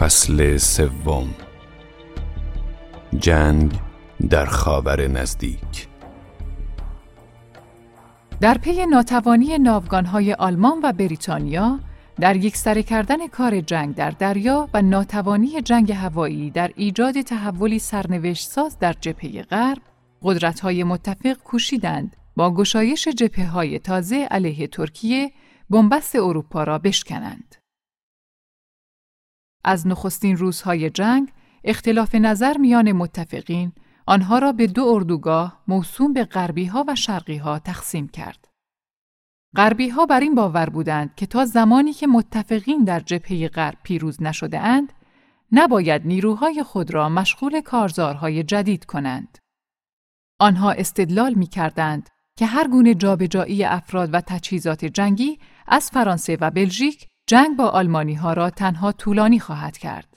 فصل سوم. جنگ در خاور نزدیک. در پی ناتوانی ناوگان‌های آلمان و بریتانیا در یکسره کردن کار جنگ در دریا و ناتوانی جنگ هوایی در ایجاد تحولی سرنوشت‌ساز در جبهه غرب، قدرت‌های متفق کوشیدند با گشایش جبهه‌های تازه علیه ترکیه بنبست اروپا را بشکنند. از نخستین روزهای جنگ، اختلاف نظر میان متفقین آنها را به دو اردوگاه موسوم به غربی‌ها و شرقی‌ها تقسیم کرد. غربی‌ها بر این باور بودند که تا زمانی که متفقین در جبهه غرب پیروز نشده‌اند، نباید نیروهای خود را مشغول کارزارهای جدید کنند. آنها استدلال می‌کردند که هر گونه جابجایی افراد و تجهیزات جنگی از فرانسه و بلژیک جنگ با آلمانی‌ها را تنها طولانی خواهد کرد.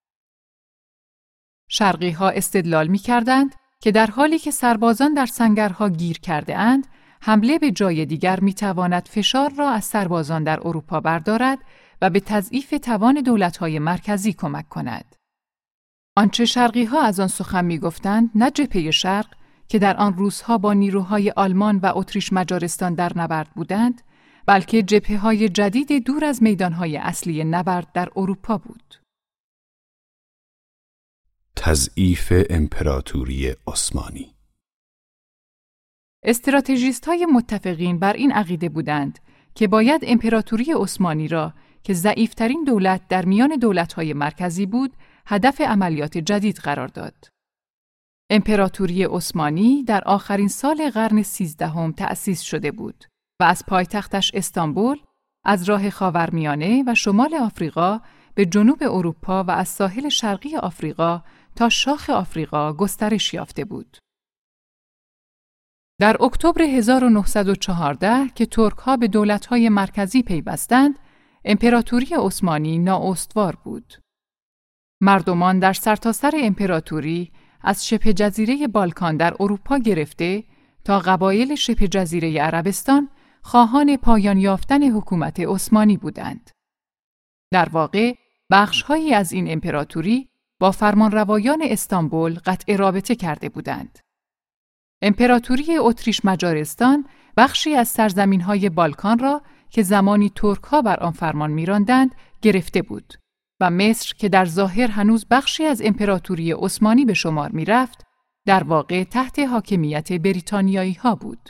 شرقی‌ها استدلال می‌کردند که در حالی که سربازان در سنگرها گیر کرده اند، حمله به جای دیگر می‌تواند فشار را از سربازان در اروپا بردارد و به تضعیف توان دولت‌های مرکزی کمک کند. آنچه شرقی‌ها از آن سخن می‌گفتند، نه جبهه شرق که در آن روزها با نیروهای آلمان و اتریش مجارستان در نبرد بودند، بلکه جبهه‌های جدید دور از میدان‌های اصلی نبرد در اروپا بود. تضعیف امپراتوری عثمانی. استراتژیست‌های متفقین بر این عقیده بودند که باید امپراتوری عثمانی را که ضعیف‌ترین دولت در میان دولت‌های مرکزی بود، هدف عملیات جدید قرار داد. امپراتوری عثمانی در آخرین سال قرن 13 تأسیس شده بود و از پایتختش استانبول از راه خاورمیانه و شمال آفریقا به جنوب اروپا و از ساحل شرقی آفریقا تا شاخ آفریقا گسترش یافته بود. در اکتبر 1914 که ترک‌ها به دولت‌های مرکزی پیوستند، امپراتوری عثمانی نااستوار بود. مردمان در سرتاسر امپراتوری از شبه جزیره بالکان در اروپا گرفته تا قبایل شبه جزیره عربستان خواهان پایان یافتن حکومت عثمانی بودند. در واقع بخش‌هایی از این امپراتوری با فرمانروایان استانبول قطع رابطه کرده بودند. امپراتوری اتریش مجارستان بخشی از سرزمین‌های بالکان را که زمانی ترک‌ها بر آن فرمان می‌راندند گرفته بود و مصر که در ظاهر هنوز بخشی از امپراتوری عثمانی به شمار می‌رفت، در واقع تحت حاکمیت بریتانیایی‌ها بود.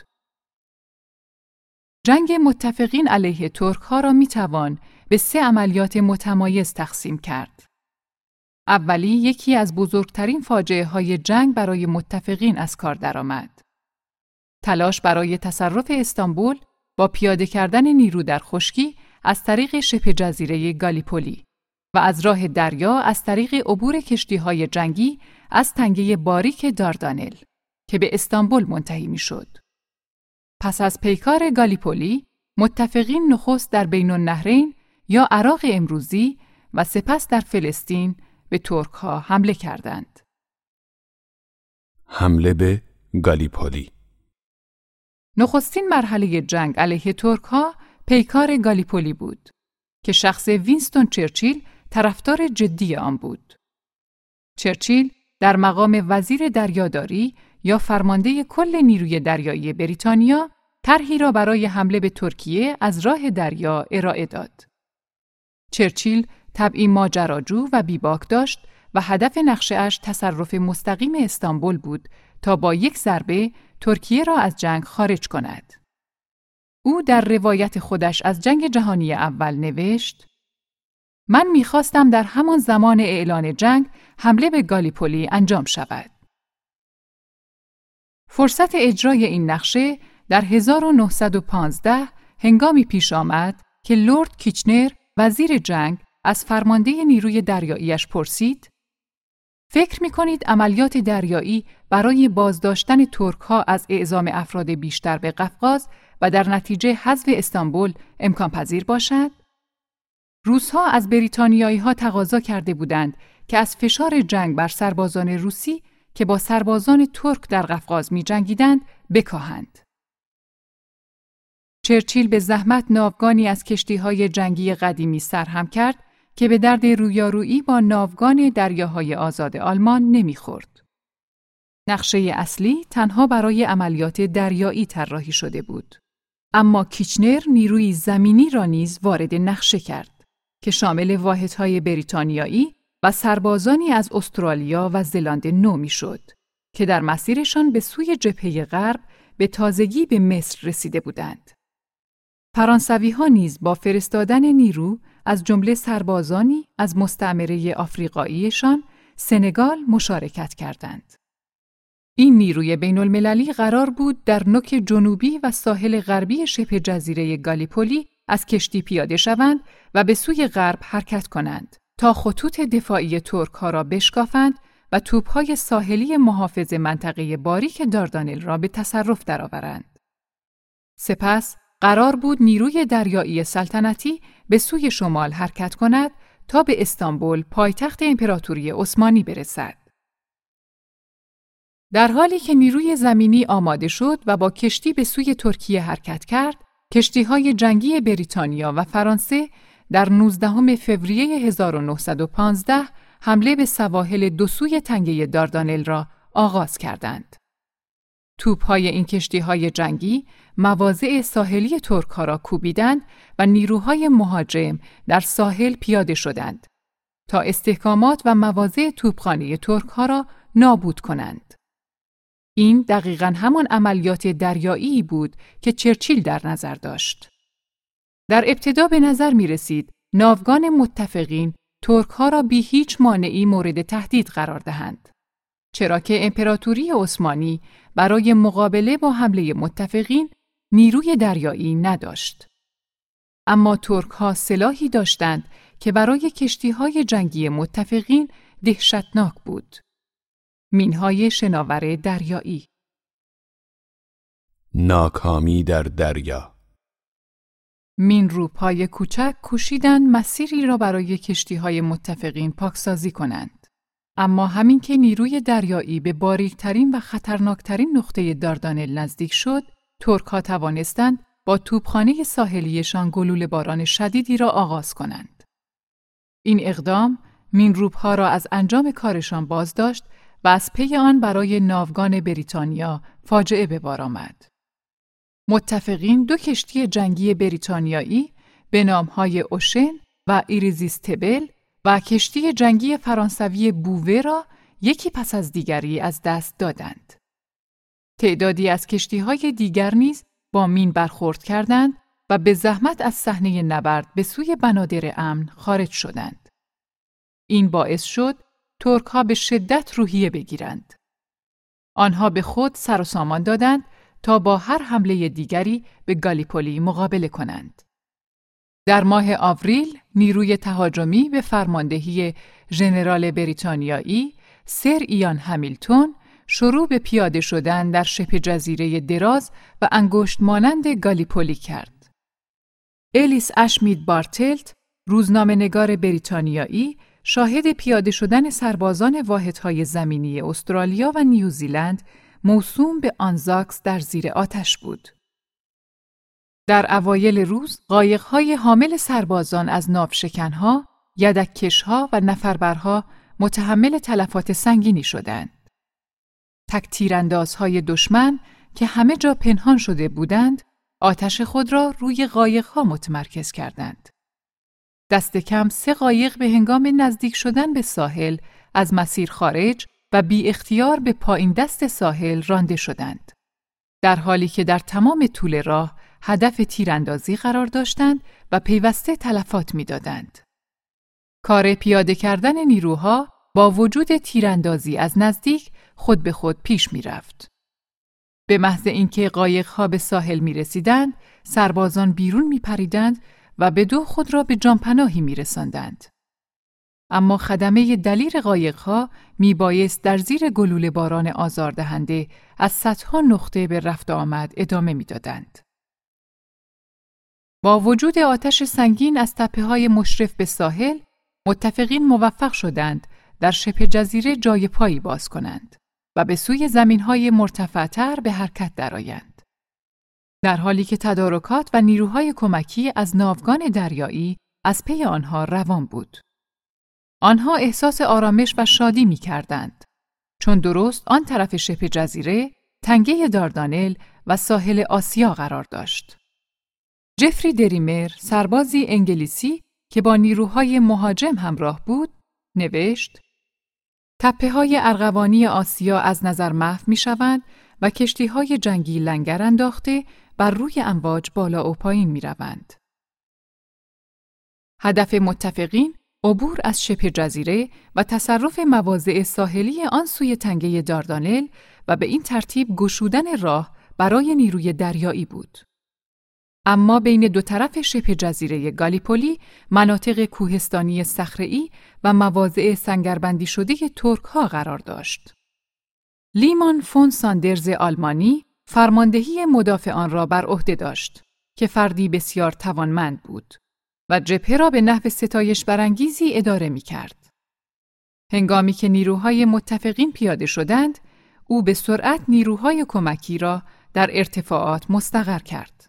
جنگ متفقین علیه ترک‌ها را می‌توان به 3 عملیات متمایز تقسیم کرد. اولی یکی از بزرگترین فاجعه‌های جنگ برای متفقین از کار درآمد. تلاش برای تصرف استانبول با پیاده کردن نیرو در خشکی از طریق شبه جزیره گالیپولی و از راه دریا از طریق عبور کشتی‌های جنگی از تنگه باریک داردانل که به استانبول منتهی می‌شد. پس از پیکار گالیپولی، متفقین نخست در بین النهرین یا عراق امروزی و سپس در فلسطین به ترک‌ها حمله کردند. حمله به گالیپولی. نخستین مرحله جنگ علیه ترک‌ها پیکار گالیپولی بود که شخص وینستون چرچیل طرفدار جدی آن بود. چرچیل در مقام وزیر دریاداری یا فرمانده کل نیروی دریایی بریتانیا طرحی را برای حمله به ترکیه از راه دریا ارائه داد. چرچیل طبعی ماجراجو و بیباک داشت و هدف نقشه‌اش تصرف مستقیم استانبول بود تا با یک ضربه ترکیه را از جنگ خارج کند. او در روایت خودش از جنگ جهانی اول نوشت: من می‌خواستم در همان زمان اعلان جنگ حمله به گالیپولی انجام شود. فرصت اجرای این نقشه در 1915 هنگامی پیش آمد که لرد کیچنر وزیر جنگ از فرمانده نیروی دریاییش پرسید: فکر می‌کنید عملیات دریایی برای بازداشتن ترک‌ها از اعزام افراد بیشتر به قفقاز و در نتیجه حذف استانبول امکان پذیر باشد؟ روس‌ها از بریتانیایی‌ها تقاضا کرده بودند که از فشار جنگ بر سربازان روسی که با سربازان ترک در قفقاز می‌جنگیدند بکاهند. چرچیل به زحمت ناوگانی از کشتی‌های جنگی قدیمی سرهم کرد که به درد رویارویی با ناوگان دریاهای آزاد آلمان نمیخورد. نقشه اصلی تنها برای عملیات دریایی طراحی شده بود. اما کیچنر نیروی زمینی را نیز وارد نقشه کرد که شامل واحدهای بریتانیایی و سربازانی از استرالیا و زلاند نو میشد که در مسیرشان به سوی جبهه غرب به تازگی به مصر رسیده بودند. فرانسوی‌ها نیز با فرستادن نیرو از جمله سربازانی از مستعمره آفریقاییشان سنگال مشارکت کردند. این نیروی بین‌المللی قرار بود در نوک جنوبی و ساحل غربی شبه جزیره گالیپولی از کشتی پیاده شوند و به سوی غرب حرکت کنند تا خطوط دفاعی ترک‌ها را بشکافند و توپ‌های ساحلی محافظ منطقه باریک داردانل را به تصرف درآورند. سپس قرار بود نیروی دریایی سلطنتی به سوی شمال حرکت کند تا به استانبول، پایتخت امپراتوری عثمانی برسد. در حالی که نیروی زمینی آماده شد و با کشتی به سوی ترکیه حرکت کرد، کشتی‌های جنگی بریتانیا و فرانسه در 19 فوریه 1915 حمله به سواحل دو سوی تنگه داردانل را آغاز کردند. توپ‌های این کشتی‌های جنگی مواضع ساحلی ترک‌ها را کوبیدند و نیروهای مهاجم در ساحل پیاده شدند تا استحکامات و مواضع توپخانه ترک‌ها را نابود کنند. این دقیقاً همان عملیات دریایی بود که چرچیل در نظر داشت. در ابتدا به نظر می رسید ناوگان متفقین ترک‌ها را بی هیچ مانعی مورد تهدید قرار دهند، چرا که امپراتوری عثمانی برای مقابله با حمله متفقین نیروی دریایی نداشت. اما ترک‌ها سلاحی داشتند که برای کشتی‌های جنگی متفقین دهشتناک بود: مین‌های شناور دریایی. ناکامی در دریا. مین‌روب‌های کوچک کوشیدند مسیری را برای کشتی‌های متفقین پاکسازی کنند. اما همین که نیروی دریایی به باریک‌ترین و خطرناکترین نقطه داردانل نزدیک شد، ترک‌ها توانستند با توپخانه ساحلیشان گلوله باران شدیدی را آغاز کنند. این اقدام مین‌روب‌ها را از انجام کارشان باز داشت و از پی آن برای ناوگان بریتانیا فاجعه به بار آمد. متفقین دو کشتی جنگی بریتانیایی به نام‌های اوشن و ایریزیستبل و کشتی جنگی فرانسوی بووه را یکی پس از دیگری از دست دادند. تعدادی از کشتی‌های دیگر نیز با مین برخورد کردند و به زحمت از صحنه نبرد به سوی بنادر امن خارج شدند. این باعث شد ترک‌ها به شدت روحیه بگیرند. آنها به خود سر و سامان دادند تا با هر حمله دیگری به گالیپولی مقابله کنند. در ماه آوریل نیروی تهاجمی به فرماندهی ژنرال بریتانیایی سر ایان همیلتون شروع به پیاده شدن در شبه جزیره دراز و انگشت مانند گالیپولی کرد. الیس اشمید بارتلت، روزنامه‌نگار بریتانیایی، شاهد پیاده شدن سربازان واحدهای زمینی استرالیا و نیوزیلند موسوم به آنزاکس در زیر آتش بود. در اوایل روز، قایق‌های حامل سربازان از ناوشکن‌ها، یدک‌کش‌ها و نفربرها متحمل تلفات سنگینی شدند. تک تیراندازهای دشمن که همه جا پنهان شده بودند، آتش خود را روی قایق‌ها متمرکز کردند. دست کم 3 قایق به هنگام نزدیک شدن به ساحل از مسیر خارج و بی اختیار به پایین دست ساحل رانده شدند، در حالی که در تمام طول راه هدف تیراندازی قرار داشتند و پیوسته تلفات می‌دادند. کار پیاده کردن نیروها با وجود تیراندازی از نزدیک خود به خود پیش می‌رفت. به محض اینکه قایق‌ها به ساحل می‌رسیدند، سربازان بیرون می‌پریدند و به دو خود را به جانپناهی می‌رساندند. اما خدمه دلیر قایق‌ها میبایست در زیر گلوله باران آزاردهنده از صدها نقطه به رفت آمد ادامه می‌دادند. با وجود آتش سنگین از تپه‌های مشرف به ساحل، متفقین موفق شدند در شبه جزیره جای پایی باز کنند و به سوی زمین‌های مرتفع‌تر به حرکت درآیند. در حالی که تدارکات و نیروهای کمکی از ناوگان دریایی از پی آنها روان بود. آنها احساس آرامش و شادی می کردند، چون درست آن طرف شبه جزیره تنگه داردانل و ساحل آسیا قرار داشت. جفری دریمر، سربازی انگلیسی که با نیروهای مهاجم همراه بود، نوشت: تپه‌های ارغوانی آسیا از نظر محو می‌شوند و کشتی‌های جنگی لنگر انداخته بر روی امواج بالا و پایین می‌روند. هدف متفقین عبور از شبه جزیره و تصرف مواضع ساحلی آن سوی تنگه داردانل و به این ترتیب گشودن راه برای نیروی دریایی بود. اما بین دو طرف شبه جزیره گالیپولی مناطق کوهستانی صخره‌ای و مواضع سنگربندی شده ترک‌ها قرار داشت. لیمان فون ساندرز آلمانی فرماندهی مدافع آن را بر عهده داشت که فردی بسیار توانمند بود و جبهه را به نحو ستایش برانگیزی اداره می‌کرد. هنگامی که نیروهای متفقین پیاده شدند، او به سرعت نیروهای کمکی را در ارتفاعات مستقر کرد.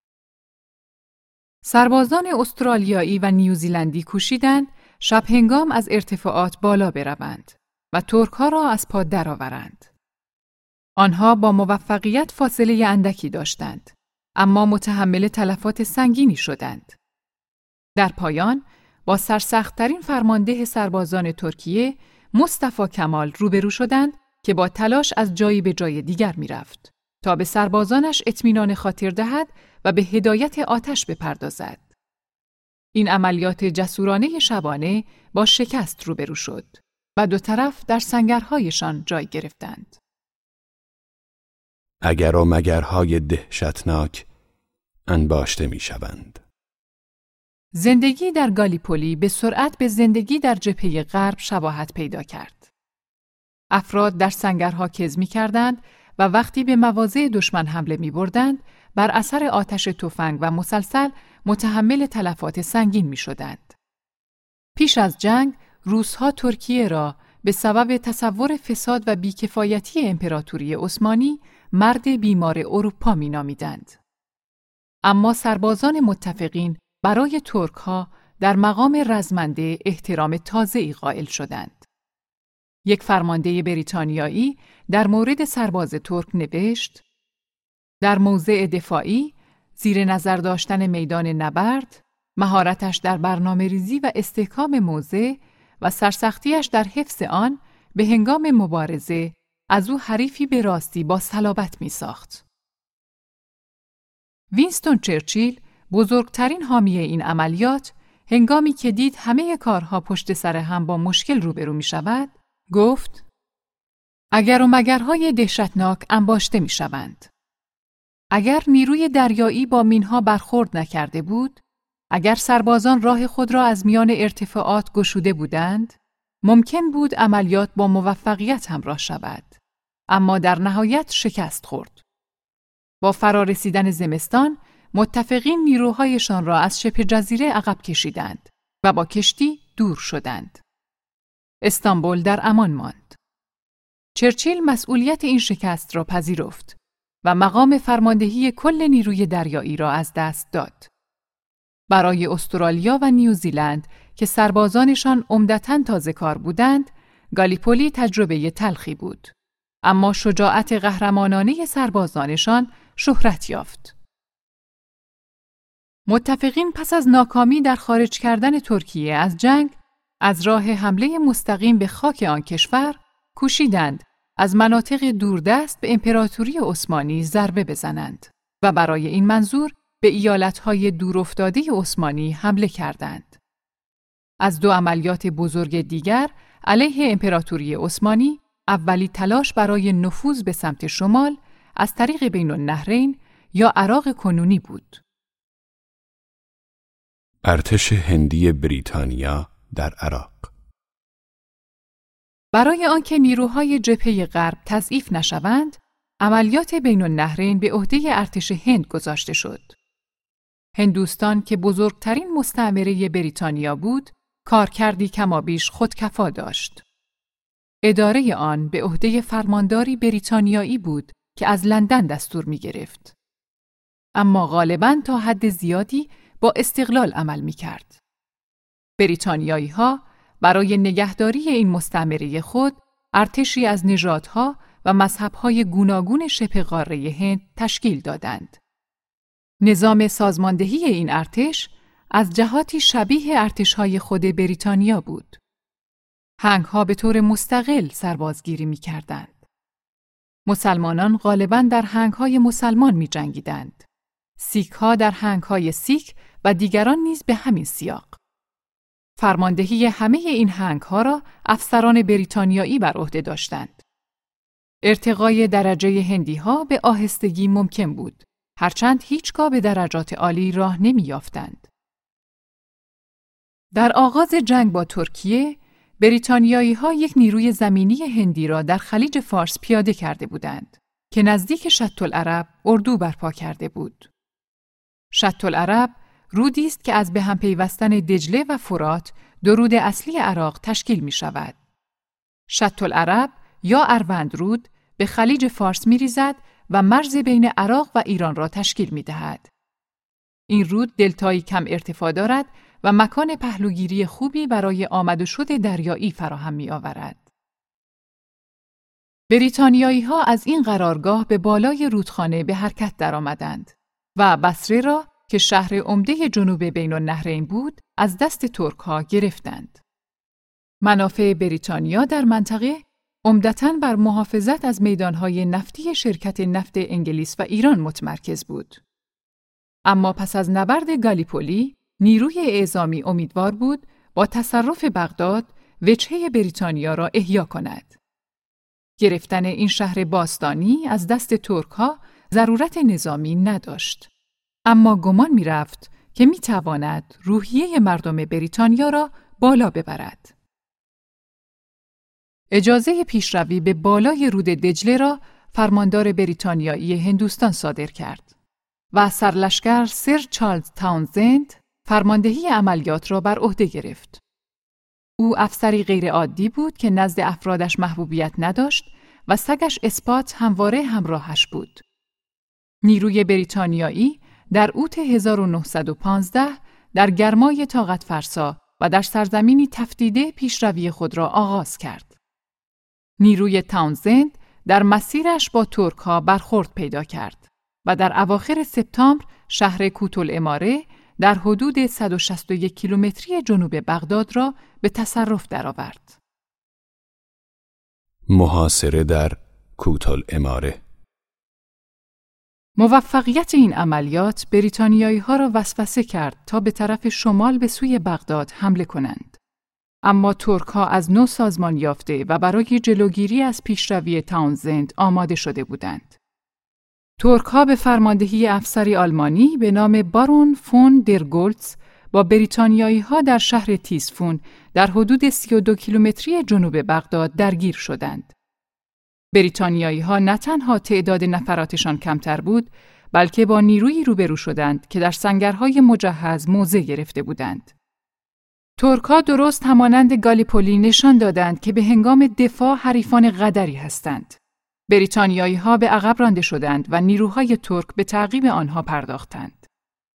سربازان استرالیایی و نیوزیلندی کوشیدند شب هنگام از ارتفاعات بالا بروند و ترک‌ها را از پا درآورند. آنها با موفقیت فاصله اندکی داشتند، اما متحمل تلفات سنگینی شدند. در پایان، با سرسخت‌ترین فرمانده سربازان ترکیه، مصطفی کمال روبرو شدند که با تلاش از جایی به جای دیگر می‌رفت تا به سربازانش اطمینان خاطر دهد و به هدایت آتش بپردازد. این عملیات جسورانه شبانه با شکست روبرو شد و دو طرف در سنگرهایشان جای گرفتند. اگر و مگرهای دهشتناک انباشته می شوند. زندگی در گالیپولی به سرعت به زندگی در جبهه غرب شباهت پیدا کرد. افراد در سنگرها کز می کردند و وقتی به مواضع دشمن حمله می بردند، بر اثر آتش تفنگ و مسلسل متحمل تلفات سنگین می شدند. پیش از جنگ، روس‌ها ترکیه را به سبب تصور فساد و بیکفایتی امپراتوری عثمانی مرد بیمار اروپا می نامیدند. اما سربازان متفقین برای ترک‌ها در مقام رزمنده احترام تازه‌ای قائل شدند. یک فرمانده بریتانیایی در مورد سرباز ترک نوشت: در موضع دفاعی، زیر نظر داشتن میدان نبرد، مهارتش در برنامه‌ریزی و استحکام موضع و سرسختیش در حفظ آن به هنگام مبارزه از او حریفی به راستی با صلابت می ساخت. وینستون چرچیل، بزرگترین حامی این عملیات، هنگامی که دید همه کارها پشت سر هم با مشکل روبرو می شود، گفت: اگر و مگرهای دهشتناک انباشته می شوند. اگر نیروی دریایی با مینها برخورد نکرده بود، اگر سربازان راه خود را از میان ارتفاعات گشوده بودند، ممکن بود عملیات با موفقیت همراه شود، اما در نهایت شکست خورد. با فرارسیدن زمستان، متفقین نیروهایشان را از شبه جزیره عقب کشیدند و با کشتی دور شدند. استانبول در امان ماند. چرچیل مسئولیت این شکست را پذیرفت و مقام فرماندهی کل نیروی دریایی را از دست داد. برای استرالیا و نیوزیلند که سربازانشان عمدتاً تازه کار بودند، گالیپولی تجربه تلخی بود. اما شجاعت قهرمانانه سربازانشان شهرت یافت. متفقین پس از ناکامی در خارج کردن ترکیه از جنگ، از راه حمله مستقیم به خاک آن کشور کوشیدند از مناطق دوردست به امپراتوری عثمانی ضربه بزنند و برای این منظور به ایالتهای دورافتاده عثمانی حمله کردند. از دو عملیات بزرگ دیگر علیه امپراتوری عثمانی، اولی تلاش برای نفوذ به سمت شمال از طریق بین النهرین یا عراق کنونی بود. ارتش هندی بریتانیا در عراق. برای آنکه نیروهای جبهه غرب تضعیف نشوند، عملیات بین النهرین به عهده ارتش هند گذاشته شد. هندوستان که بزرگترین مستعمره بریتانیا بود، کارکردی کمابیش خودکفا داشت. اداره آن به عهده فرمانداری بریتانیایی بود که از لندن دستور می گرفت. اما غالباً تا حد زیادی با استقلال عمل می کرد. بریتانیایی‌ها برای نگهداری این مستعمره خود ارتشی از نژادها و مذهب‌های گوناگون شبه قاره هند تشکیل دادند. نظام سازماندهی این ارتش از جهاتی شبیه ارتش‌های خود بریتانیا بود. هنگ‌ها به طور مستقل سربازگیری می‌کردند. مسلمانان غالباً در هنگ‌های مسلمان می‌جنگیدند. سیک‌ها در هنگ‌های سیک و دیگران نیز به همین سیاق. فرماندهی همه این هنگ‌ها را افسران بریتانیایی بر عهده داشتند. ارتقای درجه هندی‌ها به آهستگی ممکن بود، هرچند هیچگاه به درجات عالی راه نمی‌یافتند. در آغاز جنگ با ترکیه، بریتانیایی‌ها یک نیروی زمینی هندی را در خلیج فارس پیاده کرده بودند که نزدیک شط العرب اردو برپا کرده بود. شط العرب رودی است که از به هم پیوستن دجله و فرات دو رود اصلی عراق تشکیل می شود. شط العرب یا اروند رود به خلیج فارس می ریزد و مرز بین عراق و ایران را تشکیل می دهد. این رود دلتایی کم ارتفاع دارد و مکان پهلوگیری خوبی برای آمد و شد دریایی فراهم می آورد. بریتانیایی‌ها از این قرارگاه به بالای رودخانه به حرکت درآمدند و بصره را که شهر عمده جنوب بین النهرین بود، از دست ترک‌ها گرفتند. منافع بریتانیا در منطقه عمدتاً بر محافظت از میدانهای نفتی شرکت نفت انگلیس و ایران متمرکز بود. اما پس از نبرد گالیپولی، نیروی اعزامی امیدوار بود با تصرف بغداد وجهه بریتانیا را احیا کند. گرفتن این شهر باستانی از دست ترک‌ها ضرورت نظامی نداشت. اما گمان می‌رفت که می‌تواند روحیه مردم بریتانیا را بالا ببرد. اجازه پیشروی به بالای رود دجله را فرماندار بریتانیایی هندوستان صادر کرد و سرلشکر سر چارلز تاونزند فرماندهی عملیات را بر عهده گرفت. او افسری غیرعادی بود که نزد افرادش محبوبیت نداشت و سگش اسپات همواره همراهش بود. نیروی بریتانیایی در اوت 1915 در گرمای طاقت فرسا و در سرزمینی تفتیده پیشروی خود را آغاز کرد. نیروی تاونزند در مسیرش با ترک‌ها برخورد پیدا کرد و در اواخر سپتامبر شهر کوت‌العماره در حدود 161 کیلومتری جنوب بغداد را به تصرف درآورد. محاصره در کوت‌العماره. موفقیت این عملیات بریتانیایی‌ها را وسوسه کرد تا به طرف شمال به سوی بغداد حمله کنند. اما ترک‌ها از نو سازمان یافته و برای جلوگیری از پیشروی تاونزند آماده شده بودند. ترک‌ها به فرماندهی افسری آلمانی به نام بارون فون در گولتز با بریتانیایی‌ها در شهر تیسفون در حدود 32 کیلومتری جنوب بغداد درگیر شدند. بریتانیایی‌ها نه تنها تعداد نفراتشان کمتر بود، بلکه با نیرویی روبرو شدند که در سنگرهای مجهز موضع گرفته بودند. ترک‌ها درست همانند گالیپولی نشان دادند که به هنگام دفاع حریفان قدری هستند. بریتانیایی‌ها به عقب رانده شدند و نیروهای ترک به تعقیب آنها پرداختند.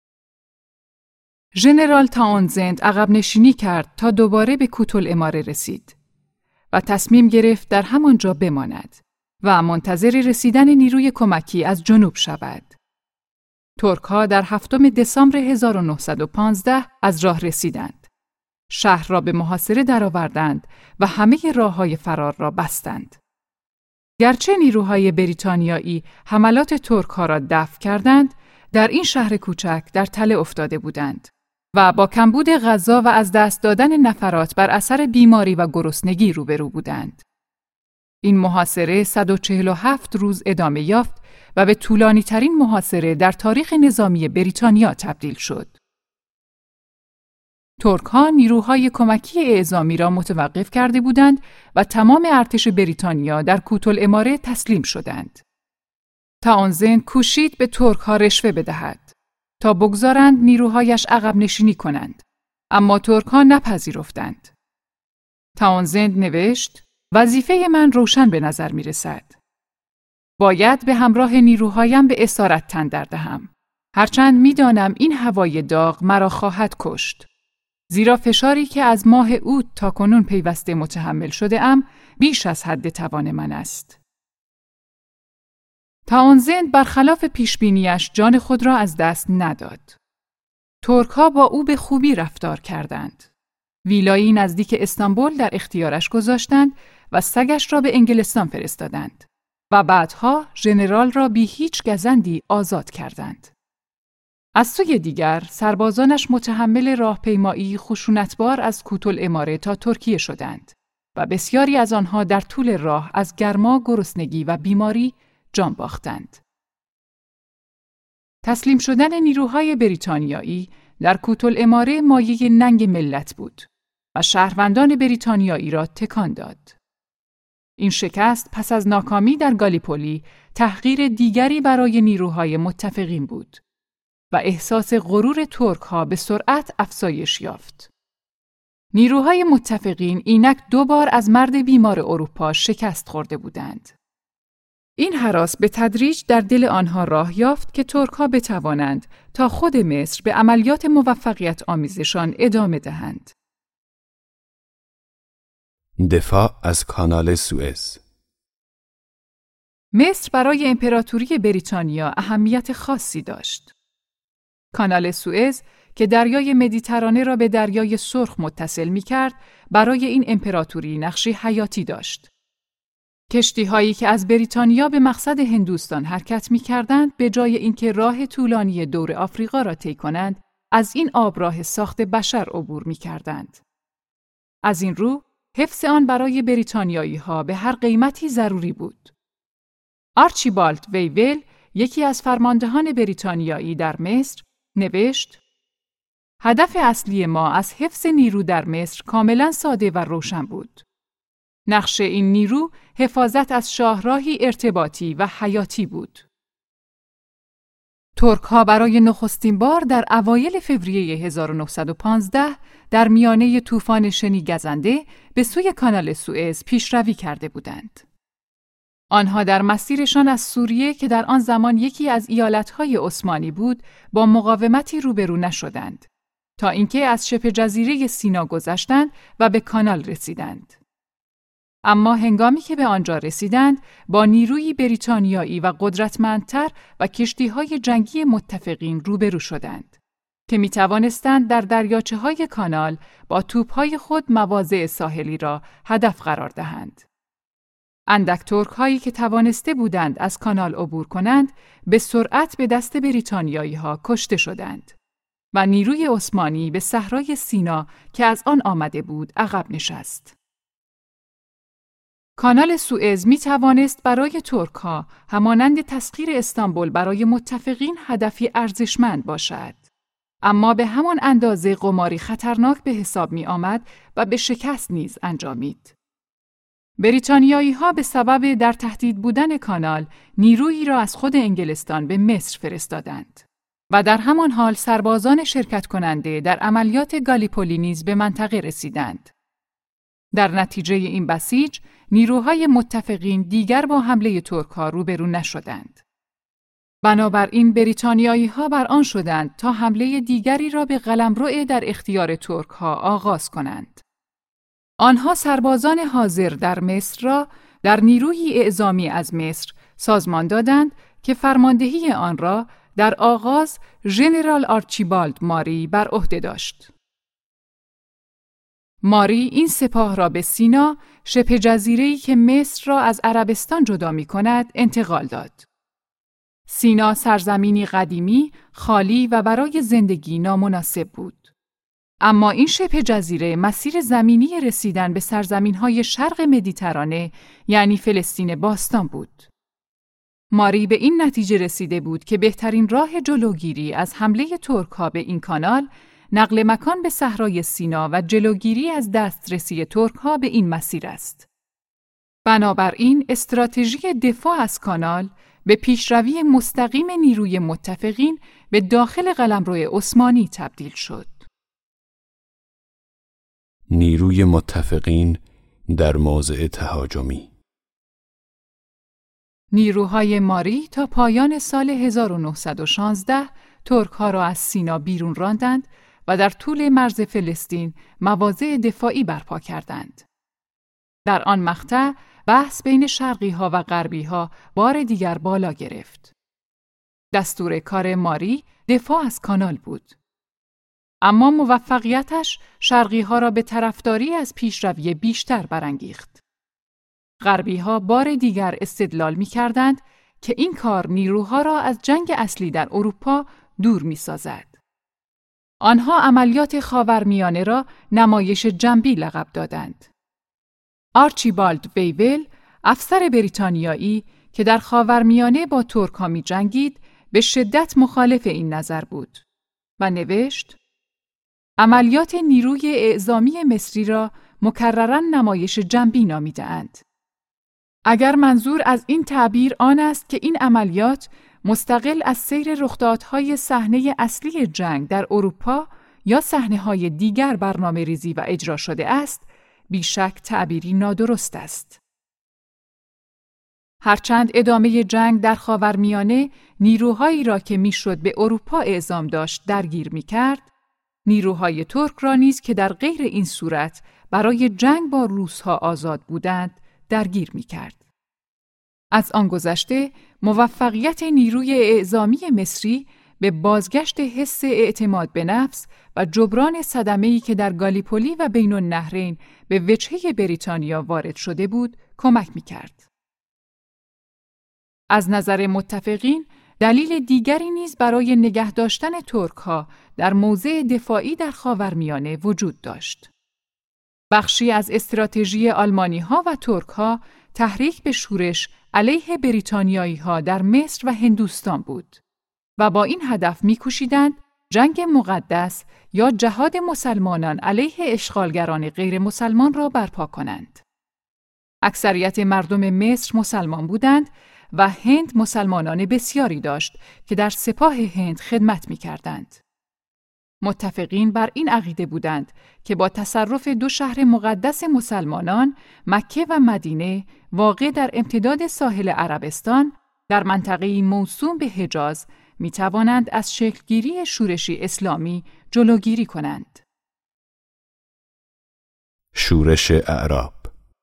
ژنرال تاونزند عقب نشینی کرد تا دوباره به کوت‌العماره رسید و تصمیم گرفت در همانجا بماند و منتظر رسیدن نیروی کمکی از جنوب شود. ترک‌ها در 7 دسامبر 1915 از راه رسیدند. شهر را به محاصره درآوردند و همه راه‌های فرار را بستند. گرچه نیروهای بریتانیایی حملات ترک‌ها را دفع کردند، در این شهر کوچک در تله افتاده بودند و با کمبود غذا و از دست دادن نفرات بر اثر بیماری و گرسنگی روبرو بودند. این محاصره 147 روز ادامه یافت و به طولانی‌ترین محاصره در تاریخ نظامی بریتانیا تبدیل شد. ترک‌ها نیروهای کمکی اعزامی را متوقف کرده بودند و تمام ارتش بریتانیا در کوت‌العماره تسلیم شدند. تاونزند کوشید به ترک‌ها رشوه بدهد تا بگذارند نیروهایش عقب نشینی کنند، اما ترک‌ها نپذیرفتند. تاونزند نوشت: وظیفه من روشن به نظر می رسد. باید به همراه نیروهایم به اسارت تن دردهم. هرچند می دانم این هوای داغ مرا خواهد کشت. زیرا فشاری که از ماه اوت تا کنون پیوسته متحمل شده ام بیش از حد توان من است. تاونزند برخلاف پیشبینیش جان خود را از دست نداد. ترک‌ها با او به خوبی رفتار کردند. ویلایی نزدیک استانبول در اختیارش گذاشتند و سگش را به انگلستان فرستادند و بعدها ژنرال را بی هیچ گزندی آزاد کردند. از سوی دیگر سربازانش متحمل راهپیمایی خشونتبار از کوتالعماره تا ترکیه شدند و بسیاری از آنها در طول راه از گرما، گرسنگی و بیماری جان باختند. تسلیم شدن نیروهای بریتانیایی در کوتالعماره مایه ننگ ملت بود و شهروندان بریتانیایی را تکان داد. این شکست پس از ناکامی در گالیپولی تحقیر دیگری برای نیروهای متفقین بود و احساس غرور ترک‌ها به سرعت افزایش یافت. نیروهای متفقین اینک 2 بار از مرد بیمار اروپا شکست خورده بودند. این هراس به تدریج در دل آنها راه یافت که ترک‌ها بتوانند تا خود مصر به عملیات موفقیت آمیزشان ادامه دهند. دفاع از کانال سوئز. مصر برای امپراتوری بریتانیا اهمیت خاصی داشت. کانال سوئز که دریای مدیترانه را به دریای سرخ متصل می‌کرد، برای این امپراتوری نقشی حیاتی داشت. کشتی‌هایی که از بریتانیا به مقصد هندوستان حرکت می‌کردند، به جای اینکه راه طولانی دور آفریقا را طی کنند، از این آبراه ساخت بشر عبور می‌کردند. از این رو، حفظ آن برای بریتانیایی‌ها به هر قیمتی ضروری بود. آرچیبالد ویول، یکی از فرماندهان بریتانیایی در مصر، نوشت: هدف اصلی ما از حفظ نیرو در مصر کاملاً ساده و روشن بود. نقش این نیرو حفاظت از شاهراهی ارتباطی و حیاتی بود. ترک‌ها برای نخستین بار در اوایل فوریه 1915 در میانه طوفان شنی گزنده به سوی کانال سوئز پیشروی کرده بودند. آنها در مسیرشان از سوریه که در آن زمان یکی از ایالت‌های عثمانی بود، با مقاومتی روبرو نشدند تا اینکه از شبه جزیره سینا گذشتند و به کانال رسیدند. اما هنگامی که به آنجا رسیدند، با نیروی بریتانیایی و قدرتمندتر و کشتی‌های جنگی متفقین روبرو شدند که می‌توانستند در دریاچه‌های کانال با توپ‌های خود مواضع ساحلی را هدف قرار دهند. اندک ترک‌هایی که توانسته بودند از کانال عبور کنند، به سرعت به دست بریتانیایی‌ها کشته شدند و نیروی عثمانی به صحرای سینا که از آن آمده بود عقب نشست. کانال سوئز می توانست برای ترک‌ها همانند تسخیر استانبول برای متفقین هدفی ارزشمند باشد، اما به همان اندازه قماری خطرناک به حساب می آمد و به شکست نیز انجامید. بریتانیایی‌ها به سبب در تهدید بودن کانال نیرویی را از خود انگلستان به مصر فرستادند و در همان حال سربازان شرکت کننده در عملیات گالیپولی نیز به منطقه رسیدند. در نتیجه این بسیج، نیروهای متفقین دیگر با حمله ترک‌ها روبرو نشدند. بنابراین بریتانیایی‌ها بر آن شدند تا حمله دیگری را به قلمرو در اختیار ترک‌ها آغاز کنند. آنها سربازان حاضر در مصر را در نیروی اعزامی از مصر سازمان دادند که فرماندهی آن را در آغاز ژنرال آرچیبالد ماری بر عهده داشت. ماری این سپاه را به سینا، شبه جزیره‌ای که مصر را از عربستان جدا می‌کند، انتقال داد. سینا سرزمینی قدیمی، خالی و برای زندگی نامناسب بود. اما این شبه جزیره مسیر زمینی رسیدن به سرزمین‌های شرق مدیترانه، یعنی فلسطین باستان بود. ماری به این نتیجه رسیده بود که بهترین راه جلوگیری از حمله ترک‌ها به این کانال، نقل مکان به صحرای سینا و جلوگیری از دسترسی ترک‌ها به این مسیر است. بنابراین استراتژی دفاع از کانال به پیشروی مستقیم نیروی متفقین به داخل قلمرو عثمانی تبدیل شد. نیروی متفقین در موضع تهاجمی. نیروهای ماری تا پایان سال 1916 ترک‌ها را از سینا بیرون راندند و در طول مرز فلسطین مواضع دفاعی برپا کردند. در آن مقطع بحث بین شرقی‌ها و غربی‌ها بار دیگر بالا گرفت. دستور کار ماری دفاع از کانال بود. اما موفقیتش شرقی‌ها را به طرفداری از پیشروی بیشتر برانگیخت. غربی‌ها بار دیگر استدلال می‌کردند که این کار نیروها را از جنگ اصلی در اروپا دور می‌سازد. آنها عملیات خاورمیانه را نمایش جنبی لقب دادند. آرچیبالد ویول، افسر بریتانیایی که در خاورمیانه با ترک‌ها می‌جنگید، به شدت مخالف این نظر بود و نوشت: عملیات نیروی اعزامی مصری را مکرراً نمایش جنبی نامیده‌اند. اگر منظور از این تعبیر آن است که این عملیات مستقل از سیر رخدادهای صحنه اصلی جنگ در اروپا یا صحنه‌های دیگر برنامه‌ریزی و اجرا شده است، بیشک تعبیری نادرست است. هرچند ادامه جنگ در خاورمیانه نیروهایی را که میشد به اروپا اعزام داشت درگیر می‌کرد، نیروهای ترک را نیز که در غیر این صورت برای جنگ با روس‌ها آزاد بودند درگیر می‌کرد. از آن گذشته موفقیت نیروی اعزامی مصری به بازگشت حس اعتماد به نفس و جبران صدمه‌ای که در گالیپولی و بین النهرین به وجهه بریتانیا وارد شده بود کمک می‌کرد. از نظر متفقین دلیل دیگری نیز برای نگه داشتن ترک‌ها در موضع دفاعی در خاورمیانه وجود داشت. بخشی از استراتژی آلمانی‌ها و ترک‌ها تحریک به شورش علیه بریتانیایی‌ها در مصر و هندوستان بود و با این هدف می‌کوشیدند جنگ مقدس یا جهاد مسلمانان علیه اشغالگران غیر مسلمان را برپا کنند. اکثریت مردم مصر مسلمان بودند و هند مسلمانان بسیاری داشت که در سپاه هند خدمت می‌کردند. متفقین بر این عقیده بودند که با تصرف دو شهر مقدس مسلمانان، مکه و مدینه، واقع در امتداد ساحل عربستان، در منطقه‌ای موسوم به حجاز، می‌توانند از شکلگیری شورشی اسلامی جلوگیری کنند. شورش اعراب.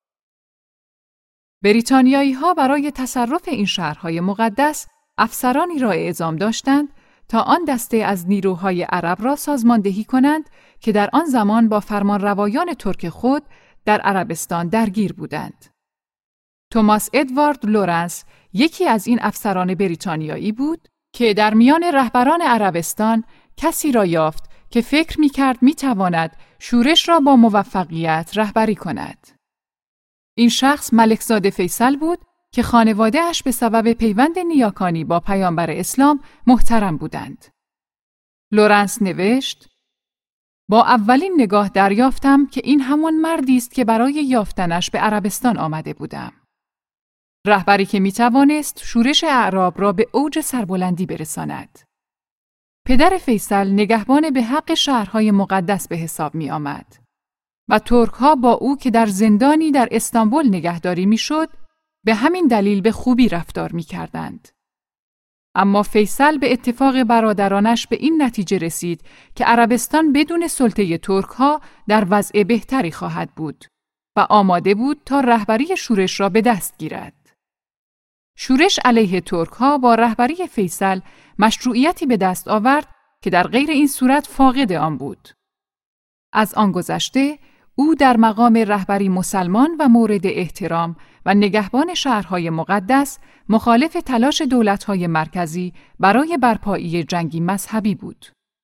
بریتانیایی‌ها برای تصرف این شهرهای مقدس افسرانی را اعزام داشتند تا آن دسته از نیروهای عرب را سازماندهی کنند که در آن زمان با فرمانروایان ترک خود در عربستان درگیر بودند. توماس ادوارد لورنس یکی از این افسران بریتانیایی بود که در میان رهبران عربستان کسی را یافت که فکر می‌کرد می‌تواند شورش را با موفقیت رهبری کند. این شخص ملکزاده فیصل بود که خانواده‌اش به سبب پیوند نیاکانی با پیامبر اسلام محترم بودند. لورنس نوشت: با اولین نگاه دریافتم که این همان مردی است که برای یافتنش به عربستان آمده بودم. رهبری که می‌توانست شورش اعراب را به اوج سربلندی برساند. پدر فیصل نگهبان به حق شهرهای مقدس به حساب می‌آمد و ترک‌ها با او که در زندانی در استانبول نگهداری می‌شد، به همین دلیل به خوبی رفتار می‌کردند. اما فیصل به اتفاق برادرانش به این نتیجه رسید که عربستان بدون سلطه ترک‌ها در وضع بهتری خواهد بود و آماده بود تا رهبری شورش را به دست گیرد. شورش علیه ترک‌ها با رهبری فیصل مشروعیتی به دست آورد که در غیر این صورت فاقد آن بود. از آن گذشته او در مقام رهبری مسلمان و مورد احترام و نگهبان شهرهای مقدس مخالف تلاش دولت‌های مرکزی برای برپایی جنگی مذهبی بود.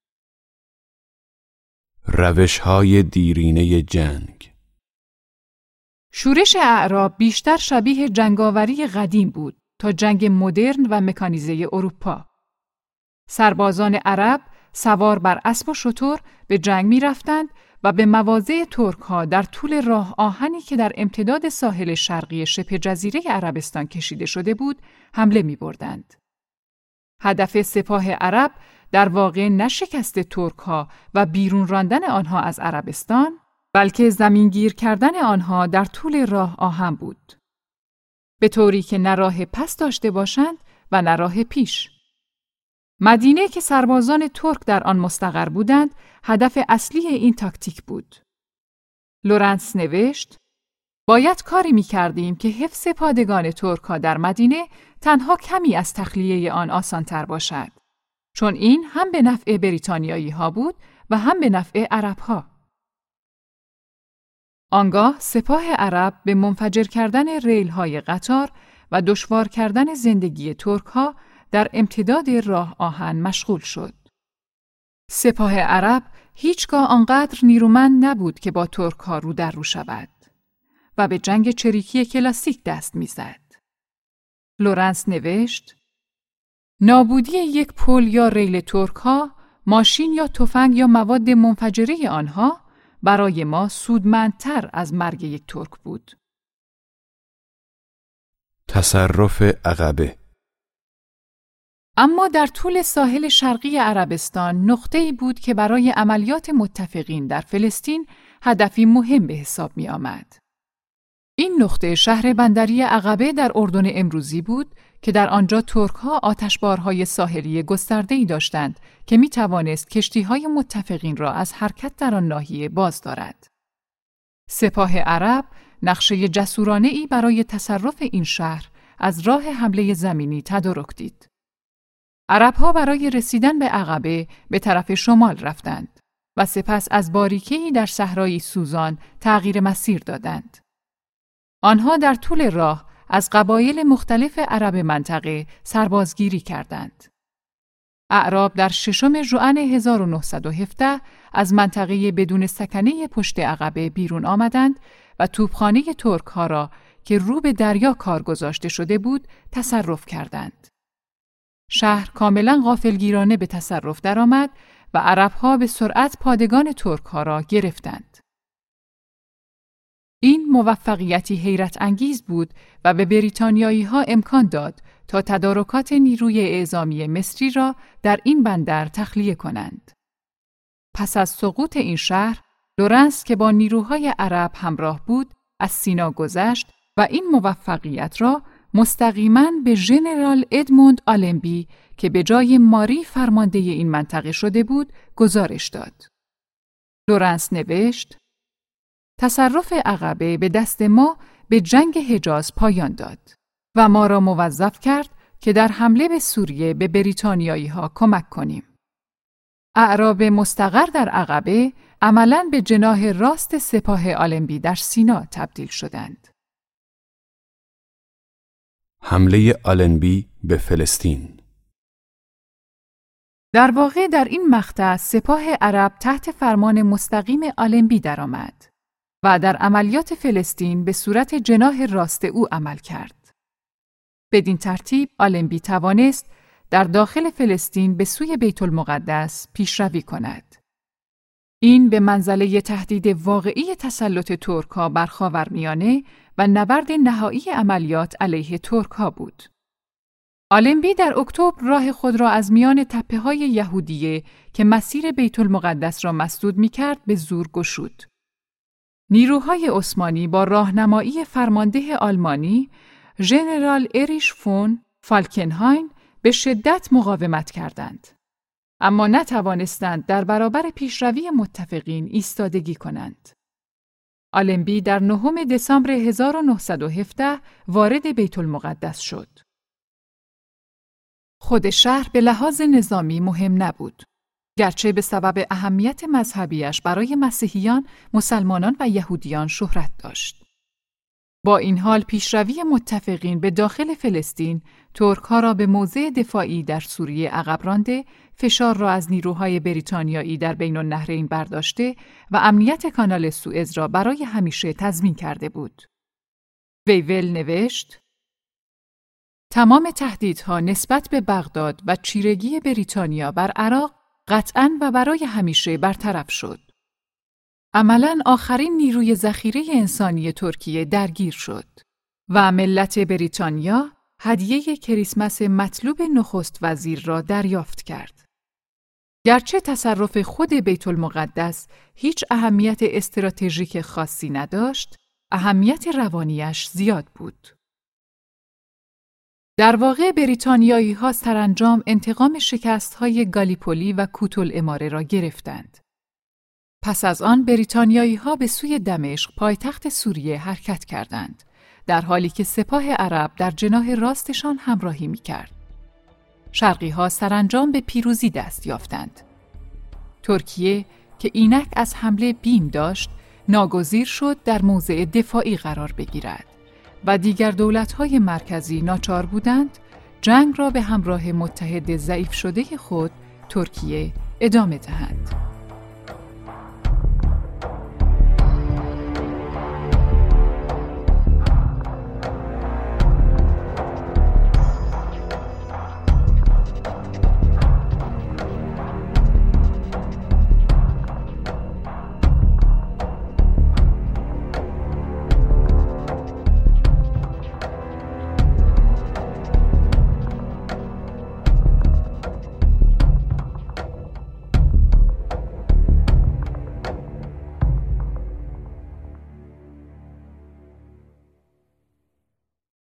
روش‌های دیرینه جنگ. شورش اعراب بیشتر شبیه جنگاوری قدیم بود تا جنگ مدرن و مکانیزه اروپا. سربازان عرب سوار بر اسب و شتر به جنگ می رفتند و به مواضع ترک‌ها در طول راه آهنی که در امتداد ساحل شرقی شبه جزیره عربستان کشیده شده بود حمله می بردند. هدف سپاه عرب در واقع نه شکست ترک‌ها و بیرون راندن آنها از عربستان، بلکه زمینگیر کردن آنها در طول راه آهن بود، به طوری که نه راه پس داشته باشند و نه راه پیش. مدینه که سربازان ترک در آن مستقر بودند، هدف اصلی این تاکتیک بود. لورنس نوشت: باید کاری می‌کردیم که حفظ پادگان ترک‌ها در مدینه تنها کمی از تخلیه آن آسان‌تر باشد، چون این هم به نفع بریتانیایی‌ها بود و هم به نفع عرب‌ها. آنگاه سپاه عرب به منفجر کردن ریل‌های قطار و دشوار کردن زندگی ترک‌ها در امتداد راه آهن مشغول شد. سپاه عرب هیچگاه آنقدر نیرومند نبود که با ترک‌ها رو در رو شود و به جنگ چریکی کلاسیک دست می‌زد. لورنس نوشت: نابودی یک پل یا ریل ترک‌ها، ماشین یا تفنگ یا مواد منفجره آنها برای ما سودمندتر از مرگ یک ترک بود. تصرف عقبه. اما در طول ساحل شرقی عربستان نقطه‌ای بود که برای عملیات متفقین در فلسطین هدفی مهم به حساب می آمد. این نقطه شهر بندری عقبه در اردن امروزی بود که در آنجا ترک‌ها آتشبارهای ساحلی گسترده‌ای داشتند که می توانست کشتی‌های متفقین را از حرکت در آن ناحیه باز دارد. سپاه عرب نقشه جسورانه‌ای برای تصرف این شهر از راه حمله زمینی تدارک دید. عرب‌ها برای رسیدن به عقبه به طرف شمال رفتند و سپس از باریکه‌ای در صحرای سوزان تغییر مسیر دادند. آنها در طول راه از قبایل مختلف عرب منطقه سربازگیری کردند. اعراب در 6 ژوئن 1917 از منطقه بدون سکنه پشت عقبه بیرون آمدند و توپخانه ترک‌ها را که رو به دریا کار گذاشته شده بود تصرف کردند. شهر کاملا غافلگیرانه به تصرف درآمد و عرب‌ها به سرعت پادگان ترک‌ها را گرفتند. این موفقیتی حیرت انگیز بود و به بریتانیایی‌ها امکان داد تا تدارکات نیروی اعزامی مصری را در این بندر تخلیه کنند. پس از سقوط این شهر، لورنس که با نیروهای عرب همراه بود، از سینا گذشت و این موفقیت را مستقیماً به ژنرال ادموند آلنبی که به جای ماری فرمانده این منطقه شده بود، گزارش داد. لورنس نوشت: تصرف عقبه به دست ما به جنگ حجاز پایان داد و ما را موظف کرد که در حمله به سوریه به بریتانیایی‌ها کمک کنیم. اعراب مستقر در عقبه عملاً به جناح راست سپاه آلنبی در سینا تبدیل شدند. حمله آلنبی به فلسطین. در واقع در این مقطع سپاه عرب تحت فرمان مستقیم آلنبی درآمد و در عملیات فلسطین به صورت جناح راست او عمل کرد. بدین ترتیب آلنبی توانست در داخل فلسطین به سوی بیت المقدس پیشروی کند. این به منزله تهدید واقعی تسلط ترک‌ها بر خاورمیانه و نبرد نهایی عملیات علیه ترک‌ها بود. آلنبی در اکتبر راه خود را از میان تپه‌های یهودیه که مسیر بیت المقدس را مسدود می‌کرد به زور گشود. نیروهای عثمانی با راهنمایی فرمانده آلمانی ژنرال اریش فون فالکنهاین به شدت مقاومت کردند، اما نتوانستند در برابر پیشروی متفقین ایستادگی کنند. آلنبی در 9 دسامبر 1917 وارد بیت المقدس شد. خود شهر به لحاظ نظامی مهم نبود، گرچه به سبب اهمیت مذهبیش برای مسیحیان، مسلمانان و یهودیان شهرت داشت. با این حال پیشروی متفقین به داخل فلسطین ترک‌ها را به موضع دفاعی در سوریه عقب رانده، فشار را از نیروهای بریتانیایی در بین النهرین برداشته و امنیت کانال سوئز را برای همیشه تضمین کرده بود. ویول نوشت: تمام تهدیدها نسبت به بغداد و چیرگی بریتانیا بر عراق قطعاً و برای همیشه برطرف شد. عملاً آخرین نیروی ذخیره انسانی ترکیه درگیر شد و ملت بریتانیا هدیه کریسمس مطلوب نخست وزیر را دریافت کرد. گرچه تصرف خود بیت المقدس هیچ اهمیت استراتژیک خاصی نداشت، اهمیت روانیش زیاد بود. در واقع بریتانیایی‌ها سرانجام انتقام شکست‌های گالیپولی و کوتالعماره را گرفتند. پس از آن بریتانیایی‌ها به سوی دمشق پایتخت سوریه حرکت کردند، در حالی که سپاه عرب در جناح راستشان همراهی می‌کرد. شرقی‌ها سرانجام به پیروزی دست یافتند. ترکیه که اینک از حمله بیم داشت، ناگزیر شد در موضع دفاعی قرار بگیرد و دیگر دولت‌های مرکزی ناچار بودند جنگ را به همراه متحد ضعیف شده خود ترکیه ادامه دهند.